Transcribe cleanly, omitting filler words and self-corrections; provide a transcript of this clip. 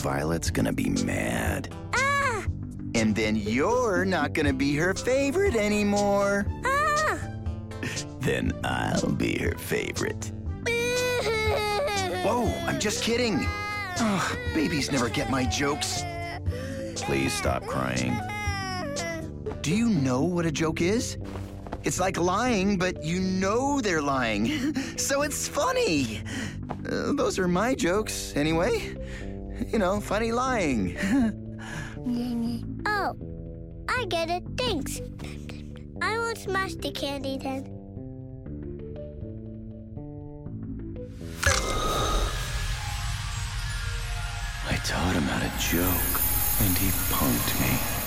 Violet's gonna be mad. Ah! And then you're not gonna be her favorite anymore. Ah! Then I'll be her favorite. Whoa, I'm just kidding. Oh, babies never get my jokes. Please stop crying. Do you know what a joke is? It's like lying, but you know they're lying. So it's funny. Those are my jokes, anyway. You know, funny lying. Oh, I get it. Thanks. I won't smash the candy then. I taught him how to joke, and he punked me.